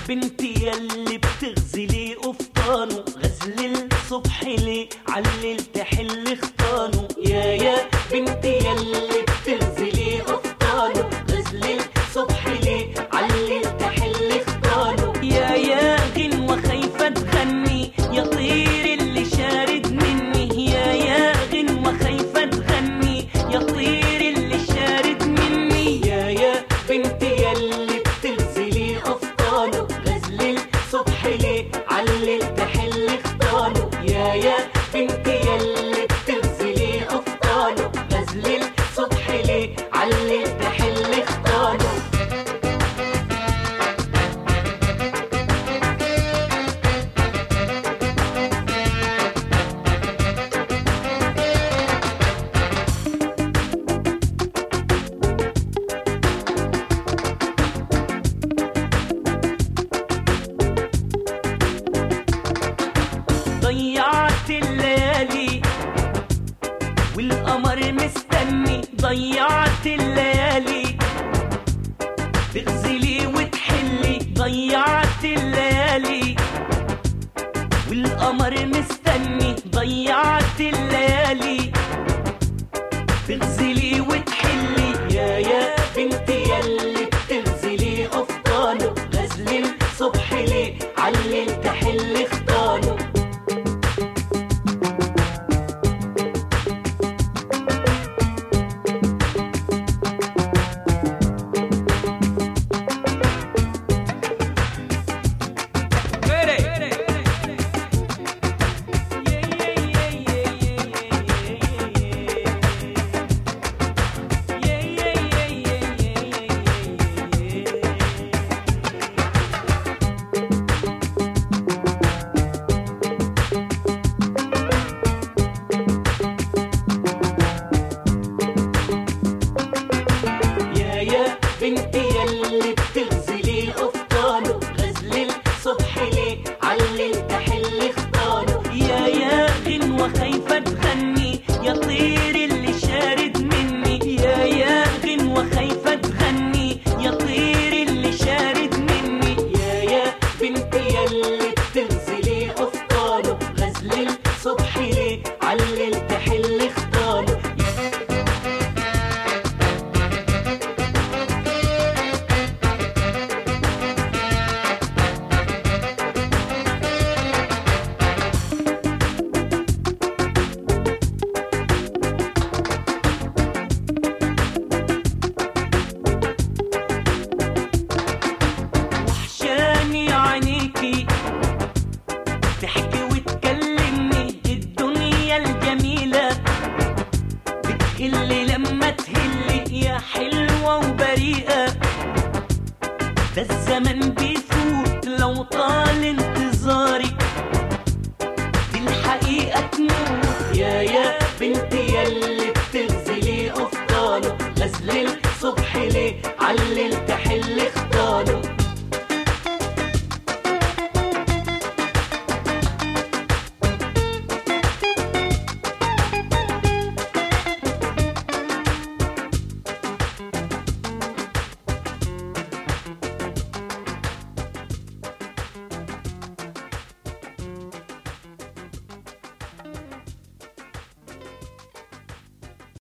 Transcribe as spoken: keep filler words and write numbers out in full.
بنتي يلي بتغزلي قفطانه، غزل الصبح ليه علل تحل خطانه. يا يا بنتي يلي بتغزلي قفطانه، غزل الصبح ليه علل تحل خطانه. يا يا غنوة خايفة تغني يا طير اللي شارد مني، يا يا غنوة خايفة تغني يا طير اللي شارد مني. يا يا بنتي يلي بتغزلي قفطانه، غزل الصبح ليه علل تحل خطانه. يا يا بنتي يلي بتغزلي قفطانه، غزل الصبح ليه علل تحل خطانه. ضيعت الليالي والقمر مستني، ضيعت الليالي تغزلي وتحلي، ضيعت الليالي والقمر مستني، ضيعت الليالي تغزلي وتحلي. يا يا بنتي يلي بتغزلي قفطانه، غزل الصبح ليه علل تحل خطانه. بنتي يلي بتغزلي قفطانه، غزل الصبح ليه علل تحل خطانه. يا يا غنوة خايفة تغني يا طير اللي شارد مني، يا يا غنوة خايفة تغني يا طير اللي شارد مني. يا يا بنتي يلي بتغزلي قفطانه، غزل الصبح ليه علل تحل خطانه. تحكي وتكلمني الدنيا الجميلة، بتهلي لما تهلي يا حلوة وبريئة. ده الزمن بيفوت لو طال